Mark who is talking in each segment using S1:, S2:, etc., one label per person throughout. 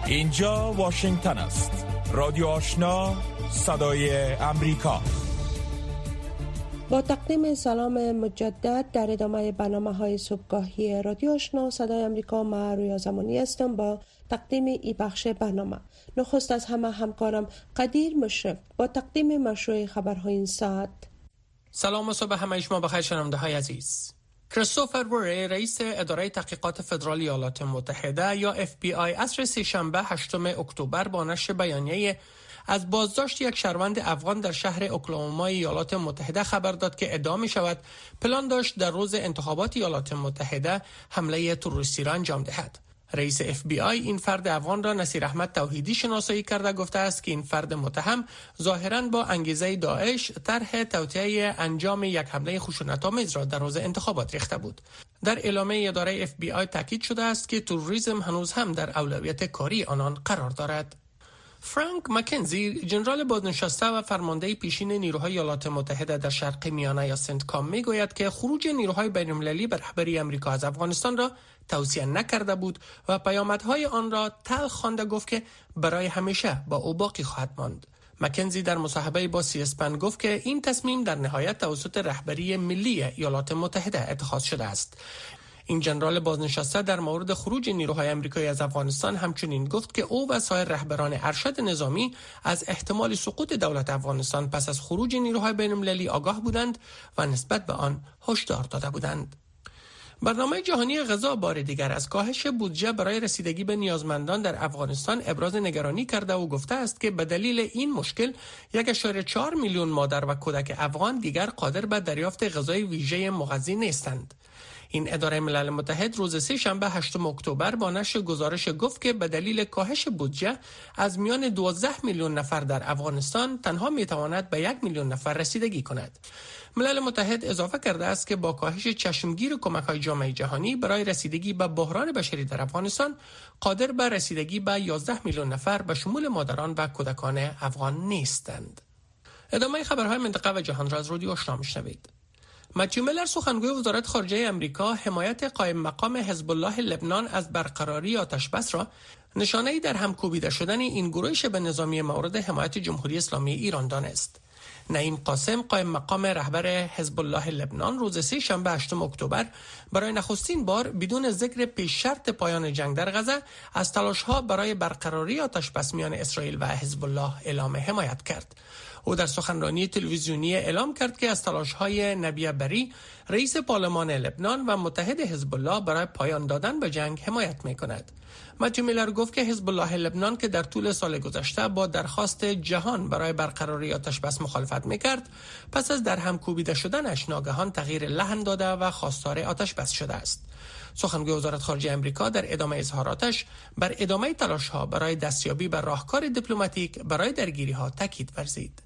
S1: اینجا واشنگتن است. رادیو آشنا، صدای امریکا.
S2: با تقدیم سلام مجدد در ادامه برنامه‌های صبحگاهی رادیو آشنا صدای امریکا، من رویا زمانی هستم با تقدیم این بخش برنامه. نخست از همه همکارم قدیر مشرف با تقدیم مشروع خبرهای این ساعت.
S3: سلام و صبح همه شما بخیر شنونده‌های عزیز. کریستوفر وری، رئیس اداره تحقیقات فدرال ایالات متحده یا FBI، عصر سه‌شنبه 8 اکتبر با نشر بیانیه از بازداشت یک شهروند افغان در شهر اوکلاهوما ایالات متحده خبر داد که ادعا می شود پلان داشت در روز انتخابات ایالات متحده حمله تروریستی را انجام دهد. رئیس FBI این فرد افغان را نصیر احمد توحیدی شناسایی کرده گفته است که این فرد متهم ظاهراً با انگیزه داعش طرح توطئه انجام یک حمله خشونت‌آمیز را در روز انتخابات ریخته بود. در اعلامیه اداره FBI تاکید شده است که تروریسم هنوز هم در اولویت کاری آنان قرار دارد. فرانک مکنزی، ژنرال بازنشسته و فرمانده پیشین نیروهای ایالات متحده در شرق میانه یا سنتکام، میگوید که خروج نیروهای بین‌المللی به رهبری آمریکا از افغانستان را توصیه نکرده بود و پیامدهای آن را تلخ خوانده گفت که برای همیشه با او باقی خواهد ماند. مکنزی در مصاحبه با سی-اسپن گفت که این تصمیم در نهایت توسط رهبری ملی ایالات متحده اتخاذ شده است. این ژنرال بازنشسته در مورد خروج نیروهای آمریکایی از افغانستان همچنین گفت که او و سایر رهبران ارشد نظامی از احتمال سقوط دولت افغانستان پس از خروج نیروهای بین‌المللی آگاه بودند و نسبت به آن هشدار داده بودند. برنامه جهانی غذا بار دیگر از کاهش بودجه برای رسیدگی به نیازمندان در افغانستان ابراز نگرانی کرده و گفته است که به دلیل این مشکل 1.4 میلیون مادر و کودک افغان دیگر قادر به دریافت غذای ویژه مغذی نیستند. این اداره ملل متحد روز سه‌شنبه 8 اکتبر با نشر گزارش گفت که به دلیل کاهش بودجه از میان 12 میلیون نفر در افغانستان تنها میتواند به 1 میلیون نفر رسیدگی کند. ملل متحد اضافه کرده است که با کاهش چشمگیر کمک‌های جامعه جهانی برای رسیدگی به بحران بشری در افغانستان قادر به رسیدگی به 11 میلیون نفر به شمول مادران و کودکان افغان نیستند. ادامه خبرهای منطقه و جهان را از رادیو آشنا میشنوید. متیو میلر، سخنگوی وزارت خارجه آمریکا، حمایت قائم مقام حزب الله لبنان از برقراری آتشبس را نشانه‌ای در هم کوبیده شدن این گروه شبه نظامی مورد حمایت جمهوری اسلامی ایران دانست. نعیم قاسم، قائم مقام رهبر حزب الله لبنان، روز سه‌شنبه 8 اکتبر برای نخستین بار بدون ذکر پیش شرط پایان جنگ در غزه از تلاش‌ها برای برقراری آتشبس میان اسرائیل و حزب الله اعلام حمایت کرد. او در سخنرانی تلویزیونی اعلام کرد که از تلاش‌های نبیه بری، رئیس پارلمان لبنان و متحد حزب الله برای پایان دادن به جنگ حمایت می‌کند. متیو میلر گفت که حزب الله لبنان که در طول سال گذشته با درخواست جهان برای برقراری آتشبس مخالفت می‌کرد، پس از در هم کوبیده شدنش ناگهان تغییر لحن داده و خواستار آتشبس شده است. سخنگوی وزارت خارجه آمریکا در ادامه اظهاراتش بر ادامه تلاش‌ها برای دستیابی به راهکار دیپلماتیک برای درگیری‌ها تاکید ورزید.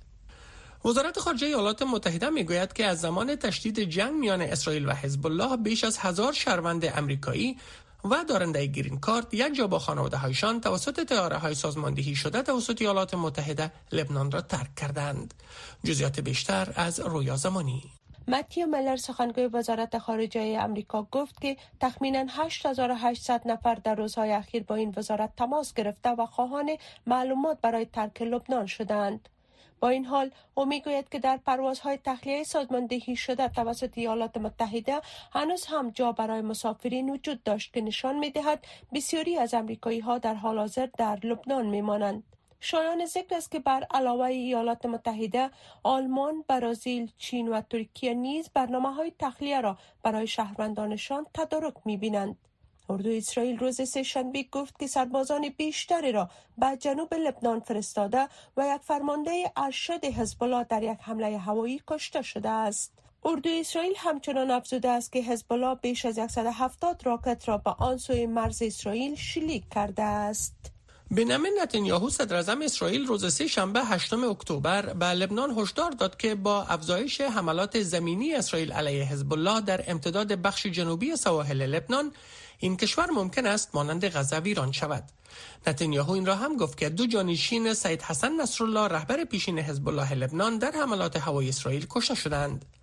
S3: وزارت خارجه ایالات متحده میگوید که از زمان تشدید جنگ میان اسرائیل و حزب الله بیش از 1000 شهروند آمریکایی و دارنده گرین کارت یک جا با خانواده‌هایشان توسط طیاره‌های سازماندهی شده توسط ایالات متحده لبنان را ترک کردند. جزئیات بیشتر از رویا زمانی.
S2: متیو میلر، سخنگوی وزارت خارجه آمریکا، گفت که تخمیناً 8800 نفر در روزهای اخیر با این وزارت تماس گرفته و خواهان معلومات برای ترک لبنان شدند. با این حال او میگوید که در پروازهای تخلیه سازماندهی شده توسط ایالات متحده هنوز هم جا برای مسافرین وجود داشت که نشان میدهد بسیاری از امریکایی ها در حال حاضر در لبنان میمانند. شایان ذکر است که بر علاوه ایالات متحده، آلمان، برزیل، چین و ترکیه نیز برنامه‌های تخلیه را برای شهروندانشان تدارک می‌بینند. اردوی اسرائیل روز سه‌شنبه گفت که سربازان بیشتری را به جنوب لبنان فرستاده و یک فرمانده ارشد حزب الله در یک حمله هوایی کشته شده است. اردوی اسرائیل همچنان افزوده است که حزب الله بیش از 170 راکت را به آن سوی مرز اسرائیل شلیک کرده است.
S3: بنیامین نتانیاهو، صدراعظم اسرائیل، روز سه‌شنبه 8 اکتبر به لبنان هشدار داد که با افزایش حملات زمینی اسرائیل علیه حزب الله در امتداد بخش جنوبی سواحل لبنان، این کشور ممکن است مانند غزه ویران شود. نتانیاهو این را هم گفت که دو جانشین سید حسن نصرالله، رهبر پیشین حزب الله لبنان، در حملات هوایی اسرائیل کشته شدند.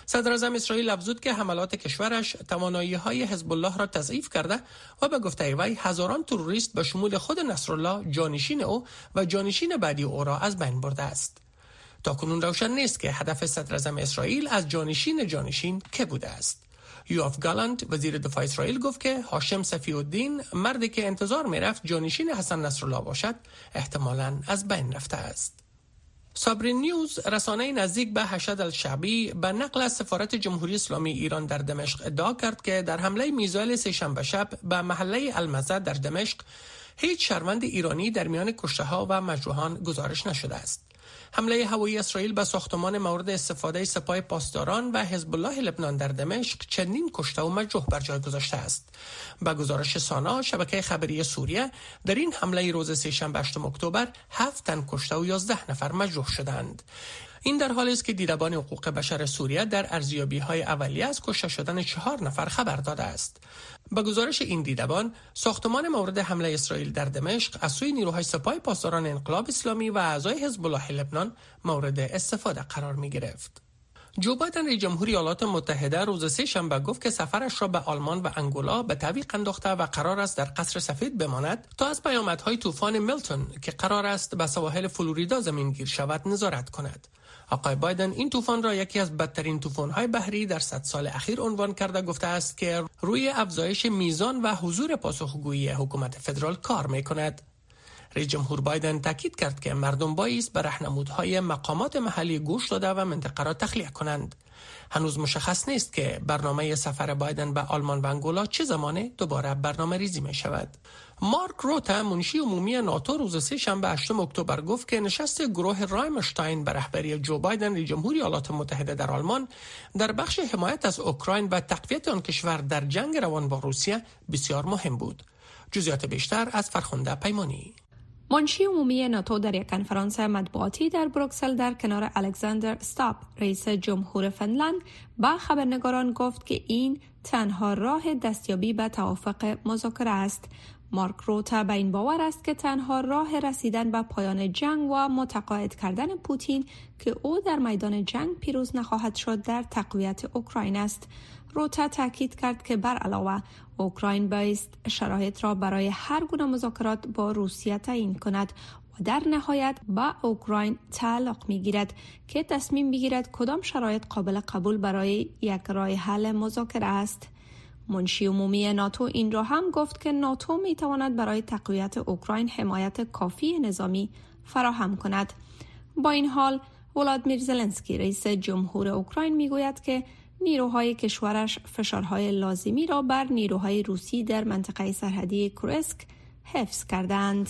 S3: صدر اعظم اسرائیل افزود که حملات کشورش توانایی‌های حزب الله را تضعیف کرده و به گفته وی هزاران تروریست به شمول خود نصرالله جانشین او و جانشین بعدی او را از بین برده است. تاکنون روشن نیست که هدف صدر اعظم اسرائیل از جانشین که بوده است. یوآف گالانت وزیر دفاع اسرائیل گفت که هاشم صفی الدین مردی که انتظار می‌رفت جانشین حسن نصرالله باشد احتمالاً از بین رفته است. صابرین نیوز رسانه نزدیک به حشد الشعبی به نقل از سفارت جمهوری اسلامی ایران در دمشق ادعا کرد که در حمله میزایل سه‌شنبه شب به محله المزه در دمشق هیچ شهروند ایرانی در میان کشته‌ها و مجروحان گزارش نشده است. حمله هوایی اسرائیل به ساختمان مورد استفاده سپاه پاسداران و حزب الله لبنان در دمشق چندین کشته و مجروح بر جای گذاشته است. با گزارش سانا شبکه خبری سوریه در این حمله روز سه‌شنبه 8 اکتبر 7 تن کشته و 11 نفر مجروح شدند. این در حالی است که دیدبان حقوق بشر سوریه در ارزیابی‌های اولیه از کشته شدن 4 نفر خبر داده است. با گزارش این دیدبان، ساختمان مورد حمله اسرائیل در دمشق از سوی نیروهای سپاه پاسداران انقلاب اسلامی و اعضای حزب الله لبنان مورد استفاده قرار می گرفت. جو بایدن رئیس جمهوری ایالات متحده روز سه‌شنبه گفت که سفرش را به آلمان و انگولا به تعویق انداخته و قرار است در قصر سفید بماند تا از پیامدهای طوفان میلتون که قرار است به سواحل فلوریدا زمینگیر شود نظارت کند. آقای بایدن این طوفان را یکی از بدترین طوفان‌های بحری در 100 سال اخیر عنوان کرده گفته است که روی افزایش میزان و حضور پاسخگویی حکومت فدرال کار می‌کند. رئیس جمهور بایدن تاکید کرد که مردم بایست به راهنمودهای مقامات محلی گوش داده و منطقه را تخلیه کنند. هنوز مشخص نیست که برنامه سفر بایدن به آلمان و انگولا چه زمانه دوباره برنامه ریزی می شود. مارک روتا منشی عمومی ناتو روز سه‌شنبه 8 اکتبر گفت که نشست گروه رایمشتاین به رهبری جو بایدن رئیس جمهوری ایالات متحده در آلمان در بخش حمایت از اوکراین و تقویت آن کشور در جنگ روان با روسیه بسیار مهم بود. جزئیات بیشتر از فرخنده پیمانی.
S4: منشی عمومی ناتو در یک کنفرانس مطبوعاتی در بروکسل در کنار الکساندر استاپ رئیس جمهور فنلند با خبرنگاران گفت که این تنها راه دستیابی به توافق مذاکره است. مارک روتا به این باور است که تنها راه رسیدن به پایان جنگ و متقاعد کردن پوتین که او در میدان جنگ پیروز نخواهد شد در تقویت اوکراین است. روتا تاکید کرد که بر علاوه اوکراین بایست شرایط را برای هر گونه مذاکرات با روسیه تعیین کند و در نهایت با اوکراین تعلق می‌گیرد که تصمیم بگیرد کدام شرایط قابل قبول برای یک راه حل مذاکره است. منشی عمومی ناتو این را هم گفت که ناتو می‌تواند برای تقویت اوکراین حمایت کافی نظامی فراهم کند. با این حال ولادیمیر زلنسکی رئیس جمهور اوکراین میگوید که نیروهای کشورش فشارهای لازمی را بر نیروهای روسی در منطقه سرحدی کورسک حفظ کردند.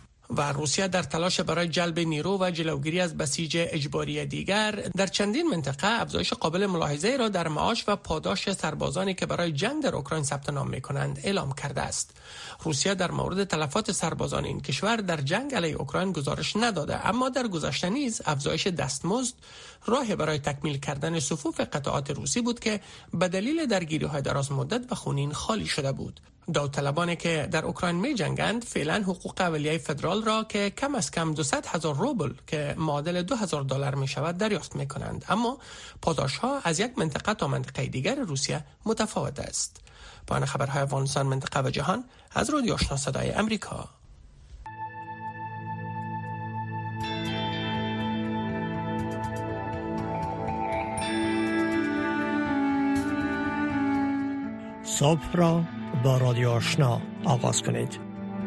S3: و روسیه در تلاش برای جلب نیرو و جلوگیری از بسیج اجباری دیگر در چندین منطقه افزایش قابل ملاحظه را در معاش و پاداش سربازانی که برای جنگ در اوکراین ثبت نام می‌کنند اعلام کرده است. روسیه در مورد تلفات سربازان این کشور در جنگ علیه اوکراین گزارش نداده، اما در گذشته نیز افزایش دستمزد راه برای تکمیل کردن صفوف قطعات روسی بود که به دلیل درگیری‌های دراز مدت و خونین خالی شده بود. داوطلبانی که در اوکراین می جنگند فعلا حقوق اولیه فدرال را که کم از کم 200,000 روبل که معادل $2,000 می شود دریافت می کنند، اما پاداش ها از یک منطقه تا منطقه دیگر روسیه متفاوت است. پایان خبرهای افغانستان، منطقه و جهان از رادیو آشنا صدای امریکا.
S5: صبح را با رادیو آشنا آغاز کنید.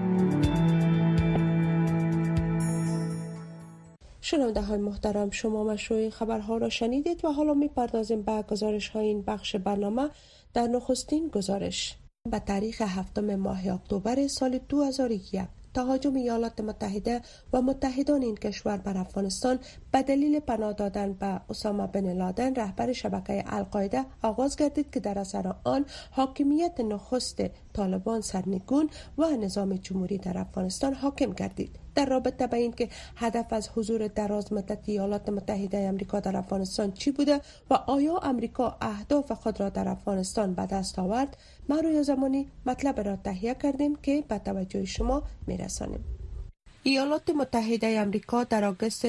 S2: شنونده های محترم، شما مشروع خبرها را شنیدید و حالا می‌پردازیم به گزارش های این بخش برنامه. در نخستین گزارش به تاریخ 7 ماه اکتبر سال 2001 تهاجم ایالات متحده و متحدان این کشور بر افغانستان به دلیل پناه دادن به اسامه بن لادن رهبر شبکه القاعده آغاز گردید که در اثر آن حاکمیت نخست طالبان سرنگون و نظام جمهوری در افغانستان حاکم گردید. در رابطه با این که هدف از حضور دراز مدت ایالات متحده آمریکا در افغانستان چی بوده و آیا آمریکا اهداف خود را در افغانستان به دست آورد، ما روی زمانی مطلب را تهیه کردیم که به توجه شما میرسانیم. ایالات متحده آمریکا در آگوست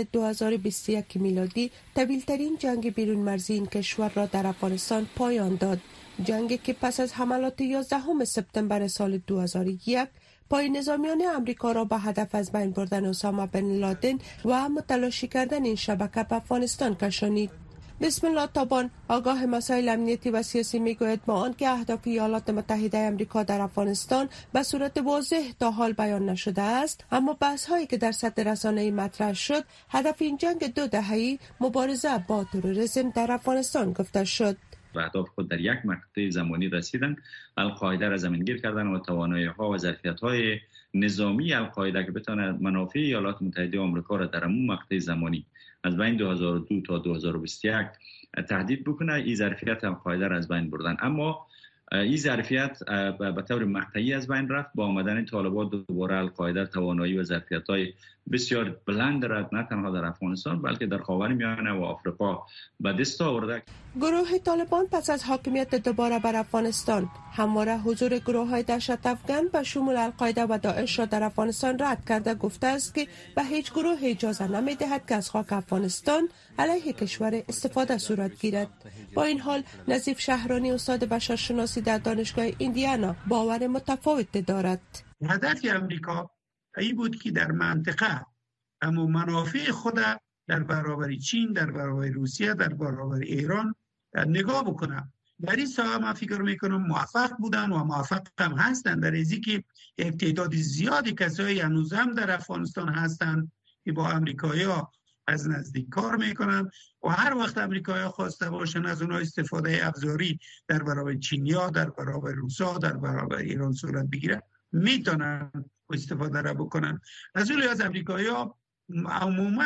S2: 2021 میلادی طویل‌ترین جنگ بیرون مرزی این کشور را در افغانستان پایان داد. جنگی که پس از حملات 11 سپتامبر سال 2001 پای نظامیان آمریکا را به هدف از بین بردن اسامه بن لادن و متلاشی کردن این شبکه به افغانستان کشانید. بسم الله تابان آگاه مسائل امنیتی و سیاسی میگوید با آنکه اهداف ایالات متحده آمریکا در افغانستان به صورت واضح تا حال بیان نشده است، اما بحث هایی که در سطح رسانه‌ای مطرح شد هدف این جنگ 2 دهه‌ای مبارزه با تروریسم در افغانستان گفته شد.
S6: به اهداف خود در یک مقطع زمانی رسیدن. القاعده را زمینگیر کردن و توانایی‌ها و ظرفیت‌های نظامی القاعده که بتونه منافع ایالات متحده آمریکا را در اون مقطع زمانی از بین 2002 تا 2021 تهدید بکنه، این ظرفیت القاعده را از بین بردن. اما این ظرفیت به طور مقطعی از بین رفت. با آمدن طالبان دوباره القاعده توانایی و ظرفیت‌های بسیار بلند را نه تنها در افغانستان بلکه در خاورمیانه و آفریقا به دست آورده.
S2: گروه طالبان پس از حاکمیت دوباره بر افغانستان همواره حضور گروه‌های دهشت افغان به شمول القاعده و داعش را در افغانستان رد کرده گفته است که به هیچ گروه اجازه نمی‌دهد که از خاک افغانستان علیه کشور استفاده صورت گیرد. با این حال نظیف شهرانی استاد بشرشناسی در دانشگاه ایندیانا باور متفاوت دارد.
S7: هدف امریکا این بود که در منطقه اما منافع خود در برابر چین، در برابر روسیه، در برابر ایران نگاه بکنه. در این ساحه من فکر میکنم موفق بودن و موفق هم هستن، در ازی که یک تعداد زیادی کسایی هنوز هم در افغانستان هستن که با امریکایی‌ها از نزدیک کار میکنن و هر وقت امریکایی‌ها خواسته باشن از اونها استفاده ابزاری در برابر چینیا، در برابر روسا، در برابر ایران صورت بگیره میتونن استفاده را بکنن. از اون لحاظ امریکایی‌ها عموماً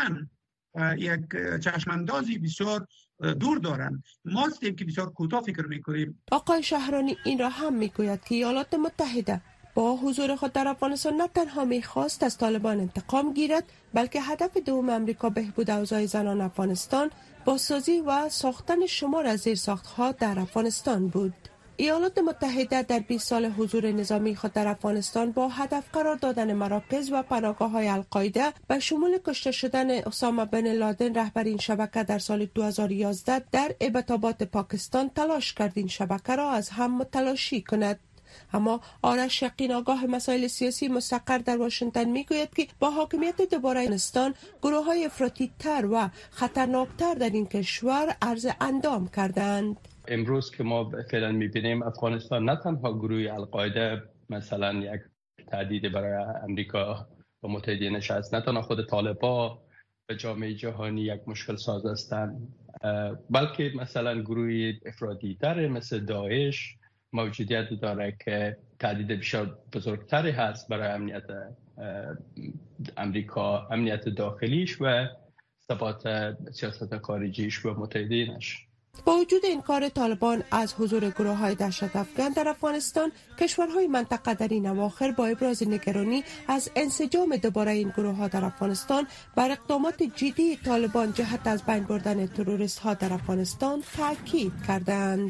S7: یک چشماندازی بسیار دور دارند. ما هستیم که بسیار کوتاه فکر میکنیم.
S2: آقای شهرانی این را هم میگوید که ایالات متحده با حضور خود در افغانستان نه تنها میخواست از طالبان انتقام گیرد بلکه هدف دوم امریکا بهبود اوضاع زنان افغانستان، بازسازی و ساختن شمار از زیرساخت‌ها در افغانستان بود. ایالات متحده در 20 سال حضور نظامی خود در افغانستان با هدف قرار دادن مراکز و پناهگاه‌های القاعده به شمول کشته شدن اسامه بن لادن رهبر این شبکه در سال 2011 در ابتابات پاکستان تلاش کرد این شبکه را از هم متلاشی کند. اما آرش یقین آگاه مسائل سیاسی مستقر در واشنگتن میگوید که با حاکمیت دوباره افغانستان گروه‌های افراطی تر و خطرناکتر در این کشور عرض اندام کردند.
S8: امروز که ما فعلا میبینیم افغانستان نه تنها گروه القاعده مثلا یک تهدید برای امریکا و متحدینش است، نه تنها خود طالبان به جامعه جهانی یک مشکل ساز هستند، بلکه مثلا گروه افراطی تر مثل داعش موجودیت داره که تهدید بسیار بزرگتری هست برای امنیت امریکا، امنیت داخلیش و ثبات سیاست خارجیش و متحدینش.
S2: با وجود انکار طالبان از حضور گروه‌های دهشت افغان در افغانستان، کشورهای منطقه در این اواخر با ابراز نگرانی از انسجام دوباره این گروه‌ها در افغانستان بر اقدامات جدی طالبان جهت از بین بردن تروریست‌ها در افغانستان تاکید کردند.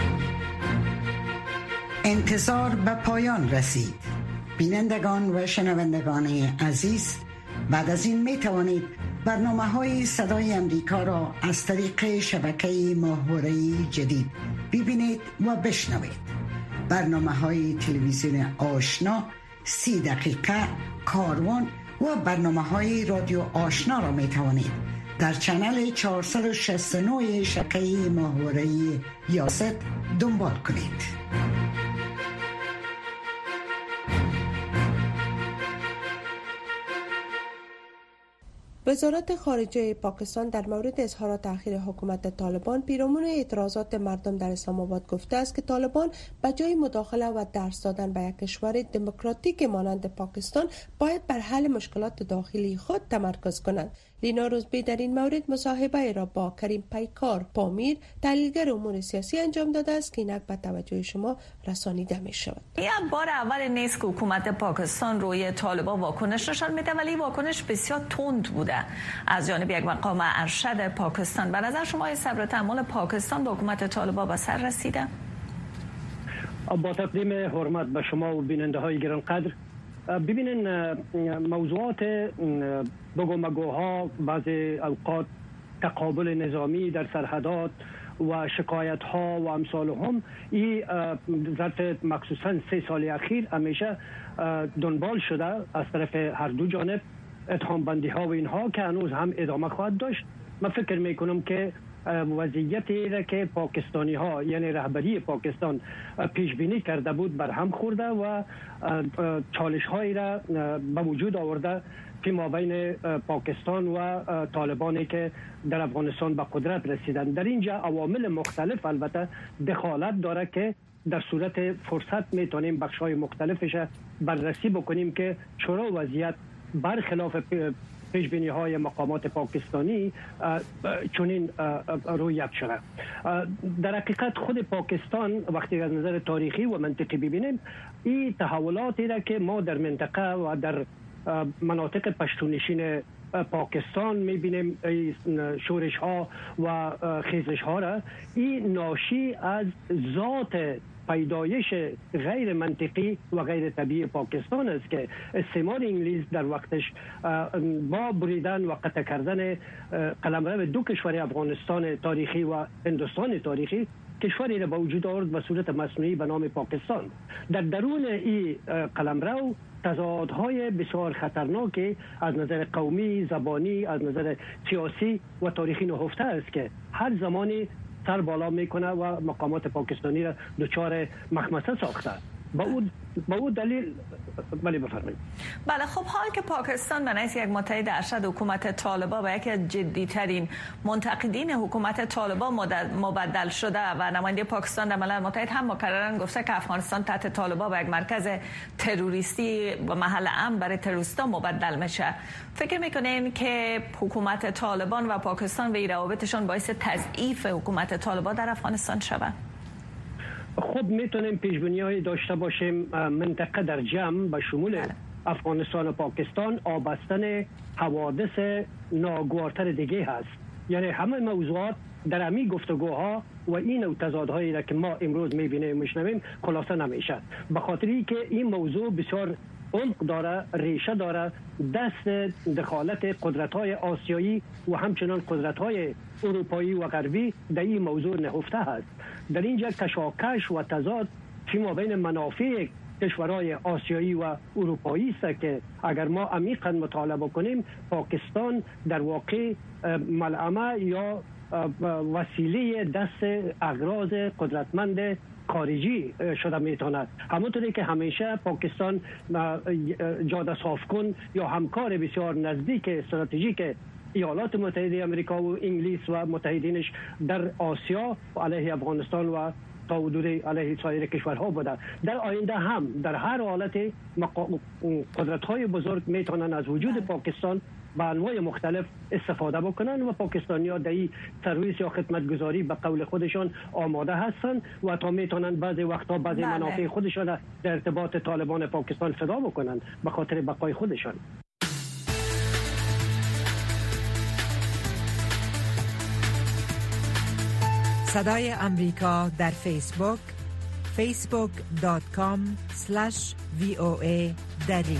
S9: انتظار به پایان رسید. بینندگان و شنوندگان عزیز، بعد از این می توانید برنامه‌های صدای امریکا را از طریق شبکه ماهواره‌ای جدید ببینید و بشنوید. برنامه‌های تلویزیون آشنا، 30 دقیقه، کاروان و برنامه‌های رادیو آشنا را می توانید در چنل 469 شبکه ماهواره‌ای یاست دنبال کنید.
S2: وزارت خارجه پاکستان در مورد اظهارات اخیر حکومت طالبان پیرامون اعتراضات مردم در اسلام آباد گفته است که طالبان به جای مداخله و درس دادن به یک کشور دموکراتیک مانند پاکستان باید بر حل مشکلات داخلی خود تمرکز کنند. لینا روزبی در این مورد مصاحبه را با کریم پیکار پامیر، تحلیلگر امور سیاسی انجام داده است که اینک به توجه شما رسانیده می شود.
S10: این بار اول نیست که حکومت پاکستان روی طالبان واکنش نشان میده، ولی واکنش بسیار تند بوده از جانب یک مقام ارشد پاکستان. به نظر شما صبر و تحمل پاکستان با حکومت طالبان به سر رسیده؟
S11: با تقدیم حرمت به شما و بیننده های گرانقدر، ببینین موضوعات بگومگوها بعضی اوقات تقابل نظامی در سرحدات و شکایت ها و امثال هم این ظرف مخصوصا 3 سال اخیر همیشه دنبال شده از طرف هر دو جانب، اتهام بندی ها و اینها که هنوز هم ادامه خواهد داشت. من فکر میکنم که وضعیتی را که پاکستانی ها یعنی رهبری پاکستان پیش بینی کرده بود بر هم خورده و چالش هایی را به وجود آورده که ما بین پاکستان و طالبانی که در افغانستان به قدرت رسیدن. در اینجا عوامل مختلف البته دخالت داره که در صورت فرصت میتونیم بخش‌های مختلفش بررسی بکنیم که چرا وضعیت برخلاف پیشبینی های مقامات پاکستانی چنین رویت شده. در حقیقت خود پاکستان وقتی از نظر تاریخی و منطقی ببینیم این تحولاتی را که ما در منطقه و در مناطق پشتونشین پاکستان میبینیم، شورش ها و خیزش ها را، این ناشی از ذات پیدایش غیر منطقی و غیر طبیعی پاکستان است که استعمار انگلیس در وقتش با بریدن و قطع کردن قلمرو دو کشور افغانستان تاریخی و هندوستان تاریخی کشوری را به وجود آورد به صورت مصنوعی به نام پاکستان. در درون این قلمرو تضادهای بسیار خطرناکی از نظر قومی، زبانی، از نظر سیاسی و تاریخی نهفته است که هر زمانی سر بالا میکنه و مقامات پاکستانی را دچار مخمسه ساخته. با او دلیل ولی بفرمایید.
S10: بله، خب حال که پاکستان به نحیث یک متحد ارشد حکومت طالبان و یکی از جدیترین منتقدین حکومت طالبان مبدل شده و نماینده پاکستان در ملل متحد هم مکررن گفته که افغانستان تحت طالبان به یک مرکز تروریستی و محل امن برای تروریستا مبدل میشه، فکر میکنین که حکومت طالبان و پاکستان و این روابطشان باعث تضعیف حکومت طالبان در افغانستان شود؟
S11: خب میتونیم پیشبینی‌هایی داشته باشیم. منطقه در جمع به شمول افغانستان و پاکستان آبستن حوادث ناگوارتر دیگه هست، یعنی همه موضوعات در همین گفتگوها و این نوع تضادهایی را که ما امروز میبینیم میشنویم خلاصه نمیشه، به خاطری که این موضوع بسیار عمق داره، ریشه داره، دست دخالت قدرت‌های آسیایی و همچنان قدرت‌های اروپایی و غربی در این موضوع نهفته هست. در اینجا کشاکش و تضاد فیما بین منافع کشورهای آسیایی و اروپایی است که اگر ما عمیقاً مطالعه بکنیم پاکستان در واقع ملعمه یا وسیله دست اغراض قدرتمند خارجی شده میتواند. همونطوری که همیشه پاکستان جاده صاف کن یا همکار بسیار نزدیک استراتژیک ایالات متحده آمریکا و انگلیس و متحدینش در آسیا و علیه افغانستان و تا حدود علیه سایر کشورها بوده. در آینده هم در هر حالت قدرت‌های بزرگ میتونن از وجود پاکستان به انواع مختلف استفاده بکنن و پاکستانی‌ها در این سرویس یا خدمتگزاری به قول خودشان آماده هستن و تا میتونن بعضی وقتا بعضی منافع خودشان در ارتباط طالبان پاکستان فدا بکنن به خاطر بقای خودشان.
S12: صدای امریکا در فیسبوک facebook.com/VOA دری.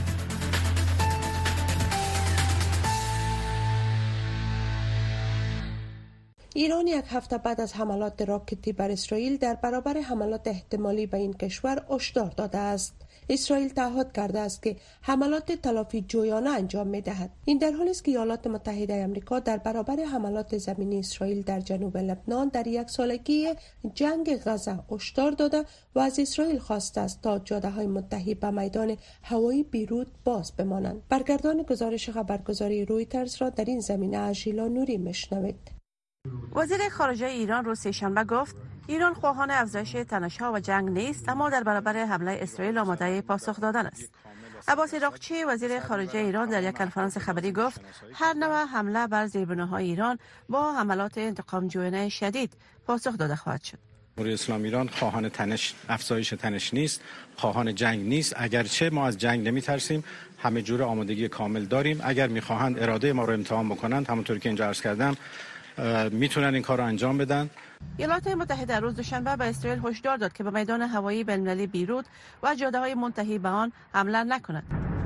S2: ایران یک هفته بعد از حملات راکتی بر اسرائیل در برابر حملات احتمالی به این کشور هشدار داده است. اسرائیل تعهد کرده است که حملات تلافی جویانه انجام می‌دهد. این در حالی است که ایالات متحده آمریکا در برابر حملات زمینی اسرائیل در جنوب لبنان در یک سالگی جنگ غزه هشدار داده و از اسرائیل خواسته است تا جاده‌های منتهی به میدان هوایی بیروت باز بمانند. برگردان گزارش خبرگزاری رویترز را در این زمینه از ژیلا نوری میشنوید.
S13: وزیر خارجه ایران روز سه‌شنبه گفت ایران خواهان افزایش تنش‌ها و جنگ نیست، اما در برابر حمله اسرائیل آماده پاسخ دادن است. عباس عراقچی وزیر خارجه ایران در یک کنفرانس خبری گفت هر نوع حمله بر زیربناهای ایران با حملات انتقام جویانه شدید پاسخ داده خواهد شد.
S14: جمهوری اسلامی ایران خواهان افزایش تنش نیست، خواهان جنگ نیست. اگرچه ما از جنگ نمی‌ترسیم، همه جور آمادگی کامل داریم. اگر می‌خواهند اراده ما رو امتحان بکنند، همونطور که اینجا عرض کردم، میتونن این کار رو انجام بدن.
S13: ایالات متحده روز دوشنبه به اسرائیل هشدار داد که به میدان هوایی بین‌المللی بیروت و جاده‌های منتهی به آن حمله نکند.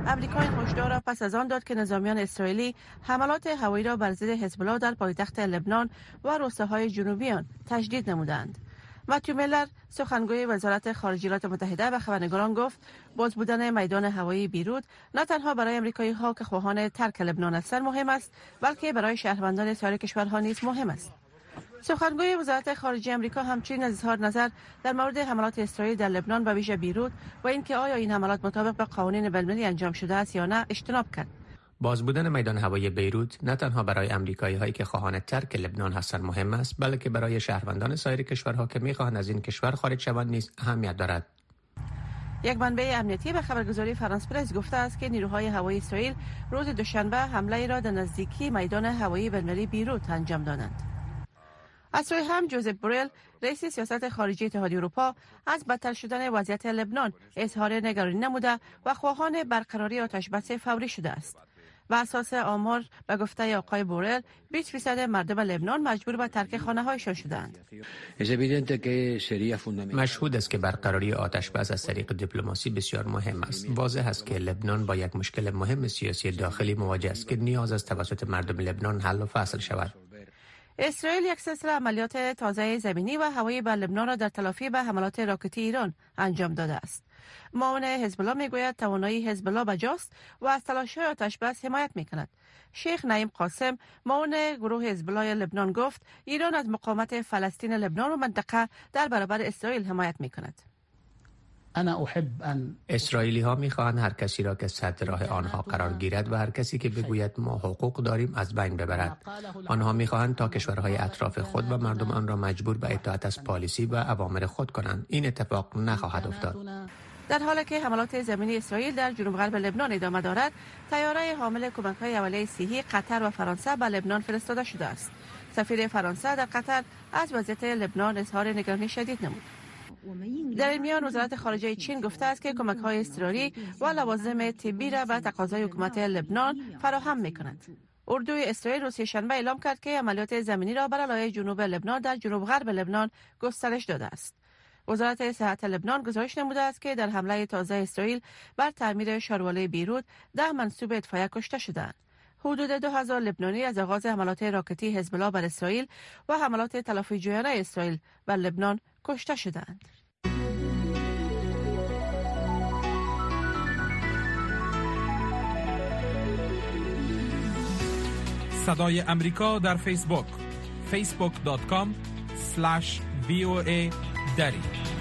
S13: امریکا این هشدار را پس از آن داد که نظامیان اسرائیلی حملات هوایی را بر ضد حزب الله در پایتخت لبنان و روستاهای جنوبی آن تجدید نمودند. متیو میلر سخنگوی وزارت خارجه ایالات متحده به خبرنگاران گفت باز بودن میدان هوایی بیروت نه تنها برای امریکایی ها که خواهان ترک لبنان هستند مهم است، بلکه برای شهروندان سایر کشورها نیز مهم است. سخنگوی وزارت خارجه امریکا همچنین از اظهار نظر در مورد حملات اسرائیل در لبنان به ویژه بیروت و اینکه آیا این حملات مطابق با قوانین بین‌المللی انجام شده است یا نه اجتناب کرد.
S15: باز بودن میدان هوایی بیروت نه تنها برای امریکایی هایی که خواهان ترک لبنان هستند مهم است، بلکه برای شهروندان سایر کشورها که میخواهند از این کشور خارج شوند نیز اهمیت دارد.
S13: یک منبع امنیتی به خبرگزاری فرانس پرس گفته است که نیروهای هوایی اسرائیل روز دوشنبه حمله را در نزدیکی میدان هوایی بین‌المللی بیروت انجام دادند. از سوی هم جوزف بورل رئیس سیاست خارجی اتحادیه اروپا از بدتر شدن وضعیت لبنان اظهار نگرانی نموده و خواهان برقراری آتشبس فوری شده است. بر اساس آمار به گفته آقای بورل 20% مردم لبنان مجبور به ترک خانه‌هایشان شدند.
S15: مشهود است که برقراری آتشبس از طریق دیپلماسی بسیار مهم است. واضح است که لبنان با یک مشکل مهم سیاسی داخلی مواجه است که نیاز است توسط مردم لبنان حل و فصل شود.
S13: اسرائیل یک سلسله عملیات تازه زمینی و هوایی بر لبنان را در تلافی به حملات راکتی ایران انجام داده است. معاون حزب الله میگوید توانایی حزب الله بجاست و از تلاش‌های آتشبس حمایت میکند. شیخ نعیم قاسم معاون گروه حزب الله لبنان گفت ایران از مقاومت فلسطین لبنان و منطقه در برابر اسرائیل حمایت میکند.
S15: اسرائیلی ها میخواهند هر کسی را که صد راه آنها قرار گیرد و هر کسی که بگوید ما حقوق داریم از بین ببرد. آنها میخواهند تا کشورهای اطراف خود و مردم آن را مجبور به اطاعت از پالیسی و اوامر خود کنند. این اتفاق نخواهد افتاد.
S13: در حالی که حملات زمینی اسرائیل در جنوب غرب لبنان ادامه دارد، طیاره حامل کمک‌های اولیه صحی قطر و فرانسه به لبنان فرستاده شده است. سفیر فرانسه در قطر از وضعیت لبنان اظهار نگرانی شدید نمود. در این میان وزارت خارجه چین گفته است که کمک‌های اضطراری و لوازم طبی را به تقاضای حکومت لبنان فراهم می‌کند. اردوی اسرائیل روز شنبه اعلام کرد که عملیات زمینی را بر علیه جنوب لبنان در جنوب غرب لبنان گسترش داده است. وزارت صحت لبنان گزارش نموده است که در حمله تازه اسرائیل بر تعمیر شارواله بیروت 10 منسوب اطفایه کشته شدند. حدود 2000 لبنانی از آغاز حملات راکتی حزب الله بر اسرائیل و حملات تلافی جویانه اسرائیل بر لبنان کشته شدند.
S1: صدای امریکا در فیسبوک facebook.com/VOA دری.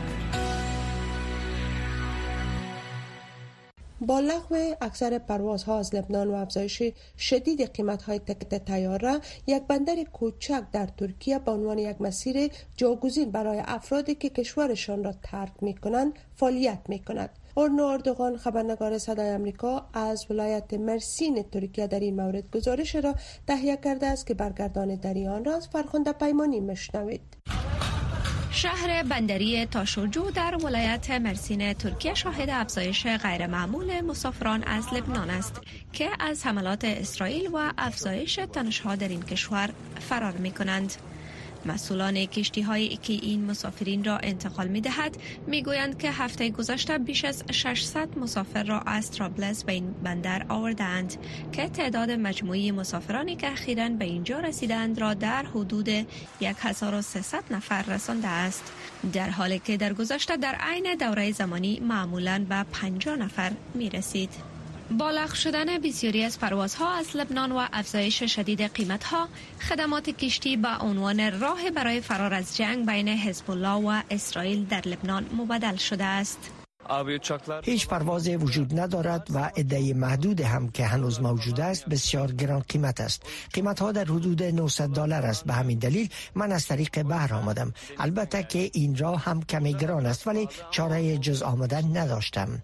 S2: با لغو اکثر پروازها از لبنان و افزایش شدید قیمت‌های تکت طیاره، یک بندر کوچک در ترکیه به عنوان یک مسیر جاگزین برای افرادی که کشورشان را ترک می‌کنند فعالیت می‌کند. ارنو اردوغان خبرنگار صدای آمریکا از ولایت مرسین ترکیه در این مورد گزارش را تهیه کرده است که برگردان در آن را از فرخنده پیمانی میشنوید.
S4: شهر بندری تاشوجو در ولایت مرسین ترکیه شاهد افزایش غیرمعمول مسافران از لبنان است که از حملات اسرائیل و افزایش تنش‌ها در این کشور فرار می‌کنند. مسئولان کشتی‌هایی که این مسافرین را انتقال می‌دهد می‌گویند که هفته گذشته بیش از 600 مسافر را از طرابلس به این بندر آوردند که تعداد مجموعی مسافرانی که اخیراً به اینجا رسیدند را در حدود 1300 نفر رسانده است، در حالی که در گذشته در عین دوره زمانی معمولاً به 50 نفر می‌رسید. بالغ شدن بسیاری از پروازها از لبنان و افزایش شدید قیمتها، خدمات کشتی به عنوان راه برای فرار از جنگ بین حزب الله و اسرائیل در لبنان مبدل شده است.
S5: هیچ پروازی وجود ندارد و عده محدود هم که هنوز موجود است بسیار گران قیمت است. قیمت ها در حدود $900 است. به همین دلیل من از طریق بحر آمدم. البته که این راه هم کمی گران است ولی چاره جز آمدن نداشتم.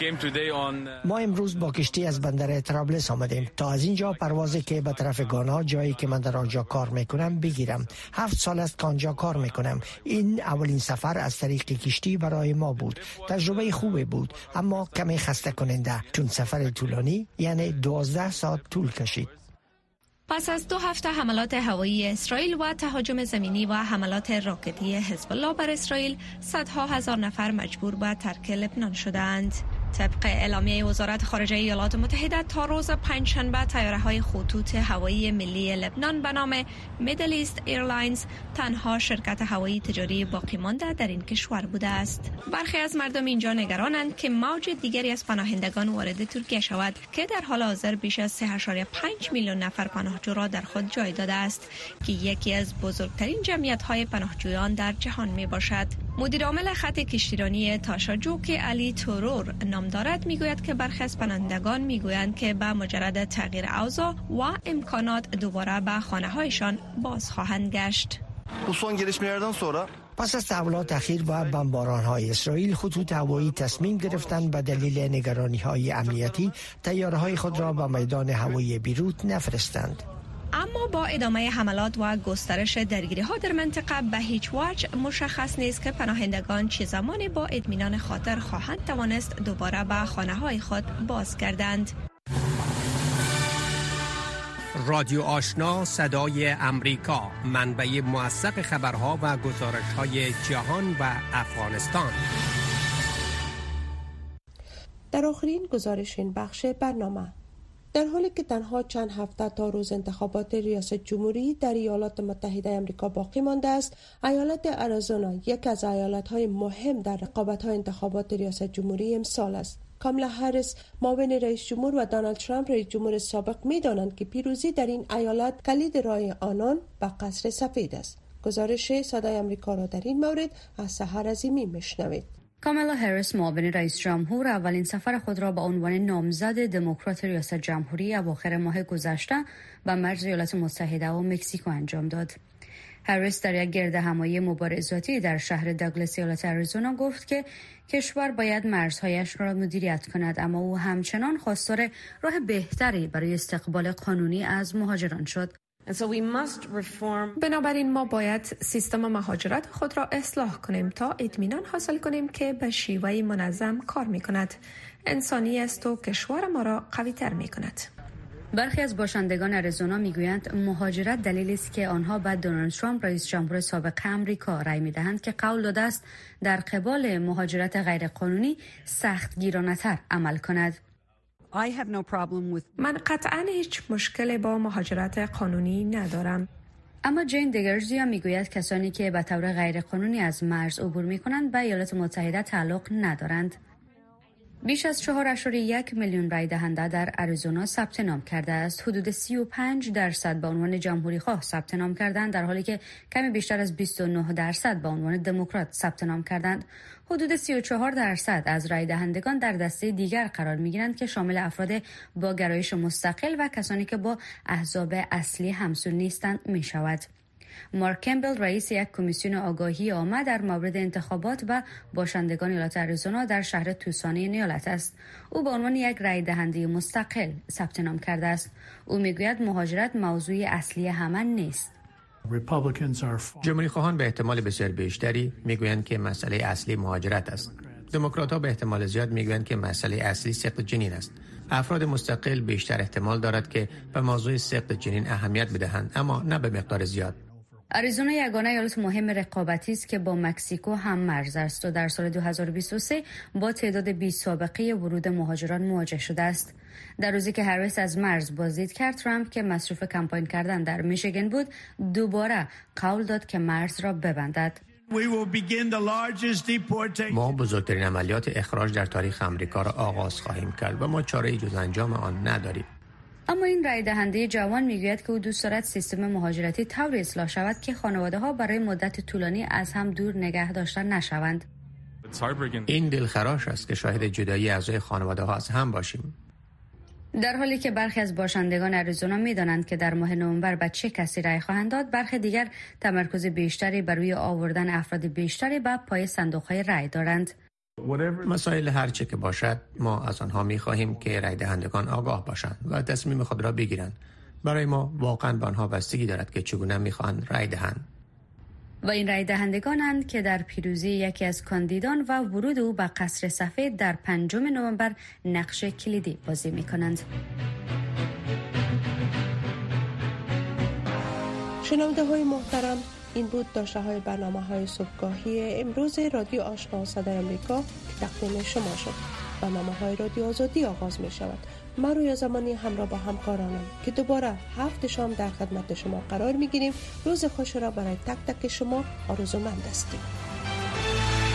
S5: ما امروز با کشتی از بندر طرابلس آمدیم تا از اینجا پروازی که به طرف گانا، جایی که من در آنجا کار میکنم، بگیرم. 7 سال است که آنجا کار میکنم. این اولین سفر از طریق کشتی برای ما بود. تجربه خوبی بود اما کمی خسته کننده چون سفر طولانی یعنی 12 ساعت طول کشید.
S4: پس از 2 هفته حملات هوایی اسرائیل و تهاجم زمینی و حملات راکتی حزب الله بر اسرائیل، صدها هزار نفر مجبور به ترک لبنان شدند. طبق اعلامیه وزارت خارجه ایالات متحده تا روز پنجشنبه طیاره‌های خطوط هوایی ملی لبنان به نام میدل ایست ایرلاینز تنها شرکت هوایی تجاری باقی مانده در این کشور بوده است. برخی از مردم اینجا نگرانند که موج دیگری از پناهندگان وارد ترکیه شود که در حال حاضر بیش از 3.5 میلیون نفر پناهجو را در خود جای داده است که یکی از بزرگترین جمعیت‌های پناهجویان در جهان میباشد. مدیر عامل خط کشتیرانی تاشاجو که علی تورور نام دارد میگوید که برخی از پناهندگان میگویند که به مجرد تغییر اوضاع و امکانات دوباره به خانه‌هایشان باز خواهند گشت.
S5: پس از تحولات اخیر و بمباران‌های اسرائیل، خطوط هوایی تصمیم گرفتند به دلیل نگرانی‌های امنیتی طیاره‌های خود را به میدان هوایی بیروت نفرستند.
S4: اما با ادامه حملات و گسترش درگیری‌ها در منطقه به هیچ وجه مشخص نیست که پناهندگان چه زمانی با اطمینان خاطر خواهند توانست دوباره به خانه‌های خود بازگردند.
S3: رادیو آشنا صدای امریکا، منبع موثق خبرها و گزارش‌های جهان و افغانستان.
S2: در آخرین گزارش این بخش برنامه، در حالی که تنها چند هفته تا روز انتخابات ریاست جمهوری در ایالات متحده آمریکا باقی مانده است، ایالت آریزونا یکی از ایالت‌های مهم در رقابت‌های انتخابات ریاست جمهوری امسال است. کامالا هریس معاون رئیس جمهور و دونالد ترامپ رئیس جمهور سابق می‌دانند که پیروزی در این ایالت کلید راه آنان به قصر سفید است. گزارش صدای آمریکا را در این مورد از سحر عظیمی میشنوید.
S16: کامالا هریس معاون رئیس جمهور اولین سفر خود را به عنوان نامزد دموکرات ریاست جمهوری اواخر ماه گذشته به مرز ایالات متحده و مکزیکو انجام داد. هریس در یک گردهمایی مبارزاتی در شهر داگلاس ایالت آریزونا گفت که کشور باید مرزهایش را مدیریت کند، اما او همچنان خواستار راه بهتری برای استقبال قانونی از مهاجران شد.
S4: بنابراین ما باید سیستم مهاجرت خود را اصلاح کنیم تا اطمینان حاصل کنیم که به شیوه منظم کار می کند. انسانی است و کشور ما را قوی تر می کند.
S16: برخی از باشندگان آریزونا میگویند مهاجرت دلیلی است که آنها به دونالد ترامپ رئیس جمهور سابق آمریکا رأی میدهند که قول داده است در قبال مهاجرت غیرقانونی سختگیرانه‌تر عمل کند.
S4: من قطعاً هیچ مشکل با مهاجرت قانونی ندارم.
S16: اما جین دگرزیا میگوید کسانی که به طور غیرقانونی از مرز عبور میکنند به ایالات متحده تعلق ندارند. بیش از 4.1 میلیون رای دهنده در آریزونا ثبت نام کرده است. حدود 35% به عنوان جمهوری خواه ثبت نام کردند، در حالی که کمی بیشتر از 29% به عنوان دموکرات ثبت نام کردند. حدود 34% از رای دهندگان در دسته دیگر قرار می‌گیرند که شامل افراد با گرایش مستقل و کسانی که با احزاب اصلی همسو نیستند می‌شود. مارک کمبل رئیس یک کمیسیون آگاهی عامه در مورد انتخابات و باشندگان ایالت آریزونا در شهر توسان این ایالت است. او به عنوان یک رای دهنده مستقل ثبت نام کرده است. او میگوید مهاجرت موضوع اصلی همه نیست.
S15: جمهوری خواهان به احتمال بسیار بیشتری میگویند که مسئله اصلی مهاجرت است. دموکرات‌ها به احتمال زیاد میگویند که مسئله اصلی سقط جنین است. افراد مستقل بیشتر احتمال دارد که به موضوع سقط جنین اهمیت بدهند، اما نه به مقدار زیاد.
S16: آریزونا یگانه ایالت مهم رقابتی است که با مکزیکو هم مرز است و در سال 2023 با تعداد بی سابقه ورود مهاجران مواجه شده است. در روزی که هریس از مرز بازدید کرد، ترامپ که مصروف کمپاین کردن در میشیگن بود، دوباره قول داد که مرز را ببندد.
S15: ما بزرگترین عملیات اخراج در تاریخ آمریکا را آغاز خواهیم کرد و ما چاره‌ای جز انجام آن نداریم.
S16: اما این رای دهنده جوان میگوید که او دوست دارد سیستم مهاجرتی طوری اصلاح شود که خانواده‌ها برای مدت طولانی از هم دور نگه داشته نشوند.
S15: این دلخراش است که شاهد جدایی اعضای خانواده‌ها از هم باشیم.
S16: در حالی که برخی از باشندگان آریزونا می‌دانند که در ماه نوامبر به چه کسی رای خواهند داد، برخی دیگر تمرکز بیشتری بر روی آوردن افراد بیشتری به پای صندوق‌های رای دارند.
S15: مسائل هر چه که باشد، ما از آنها می‌خواهیم که رای دهندگان آگاه باشند و تصمیم خود را بگیرند. برای ما واقعاً به آنها بستگی دارد که چگونه می‌خواهند رای دهند.
S16: و این رای دهندگانند که در پیروزی یکی از کاندیدان و ورود او به قصر سفید در 5 نوامبر نقش کلیدی بازی می‌کنند.
S2: شنونده‌های محترم، این بود داشته‌های برنامه‌های صبحگاهی امروز رادیو آشنا صدای آمریکا که تقدیم شما شد. برنامه‌های رادیو آزادی آغاز می شود. من رویا زمانی همراه با همکارانم که دوباره 7 شام در خدمت شما قرار می گیریم. روز خوش را برای تک تک شما آرزومند هستیم.